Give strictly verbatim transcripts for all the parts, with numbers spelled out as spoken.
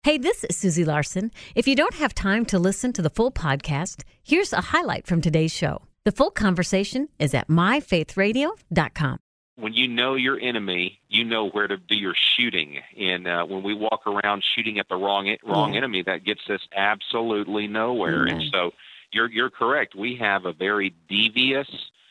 Hey, this is Susie Larson. If you don't have time to listen to the full podcast, here's a highlight from today's show. The full conversation is at my faith radio dot com. When you know your enemy, you know where to do your shooting. And uh, when we walk around shooting at the wrong wrong yeah. enemy, that gets us absolutely nowhere. Amen. And so you're you're correct. We have a very devious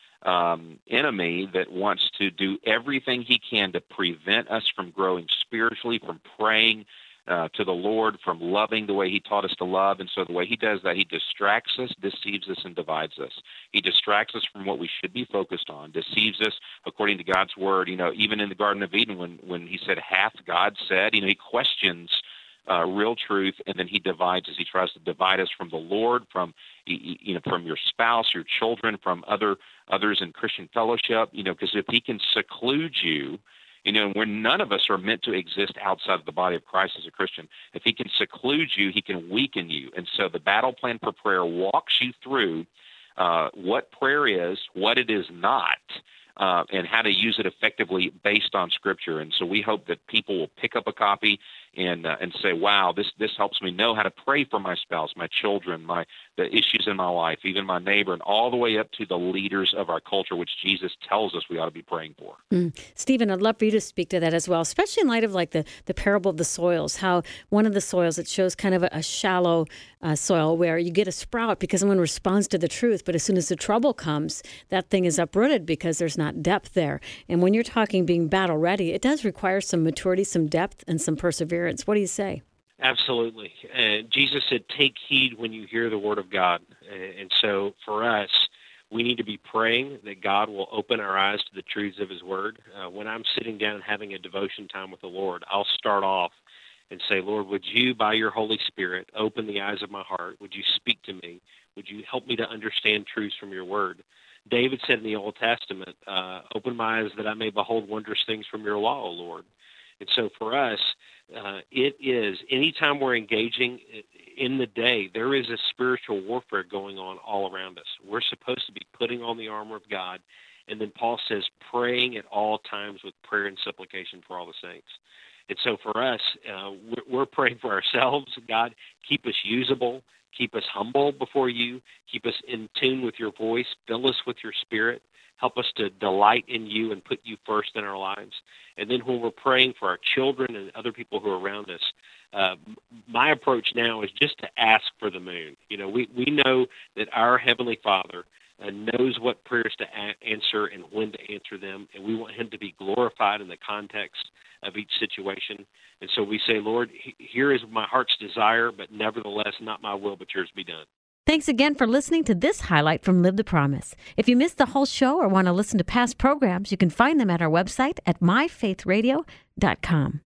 um, enemy that wants to do everything he can to prevent us from growing spiritually, from praying Uh, to the Lord, from loving the way he taught us to love. And so the way he does that, he distracts us, deceives us, and divides us. He distracts us from what we should be focused on, deceives us according to God's word. You know, even in the Garden of Eden, when, when he said, hath God said, you know, he questions uh, real truth, and then he divides us. He tries to divide us from the Lord, from, you know, from your spouse, your children, from other others in Christian fellowship, you know, because if he can seclude you, you know, where none of us are meant to exist outside of the body of Christ as a Christian. If he can seclude you, he can weaken you. And so the battle plan for prayer walks you through uh, what prayer is, what it is not, uh, and how to use it effectively based on Scripture. And so we hope that people will pick up a copy and uh, and say, wow, this this helps me know how to pray for my spouse, my children, my the issues in my life, even my neighbor, and all the way up to the leaders of our culture, which Jesus tells us we ought to be praying for. Mm. Stephen, I'd love for you to speak to that as well, especially in light of like the, the parable of the soils, how one of the soils, it shows kind of a, a shallow uh, soil where you get a sprout because someone responds to the truth, but as soon as the trouble comes, that thing is uprooted because there's not depth there. And when you're talking being battle ready, it does require some maturity, some depth, and some perseverance. What do you say? Absolutely. Uh, Jesus said, take heed when you hear the word of God. Uh, and so for us, we need to be praying that God will open our eyes to the truths of his word. Uh, when I'm sitting down and having a devotion time with the Lord, I'll start off and say, Lord, would you, by your Holy Spirit, open the eyes of my heart? Would you speak to me? Would you help me to understand truths from your word? David said in the Old Testament, uh, open my eyes that I may behold wondrous things from your law, O Lord. And so for us, uh, it is, anytime we're engaging in the day, there is a spiritual warfare going on all around us. We're supposed to be putting on the armor of God. And then Paul says, praying at all times with prayer and supplication for all the saints. And so for us, uh, we're, we're praying for ourselves. God, keep us usable, keep us humble before you, keep us in tune with your voice, fill us with your spirit. Help us to delight in you and put you first in our lives. And then when we're praying for our children and other people who are around us, uh, my approach now is just to ask for the moon. You know, we, we know that our Heavenly Father uh, knows what prayers to a- answer and when to answer them, and we want him to be glorified in the context of each situation. And so we say, Lord, he- here is my heart's desire, but nevertheless, not my will, but yours be done. Thanks again for listening to this highlight from Live the Promise. If you missed the whole show or want to listen to past programs, you can find them at our website at my faith radio dot com.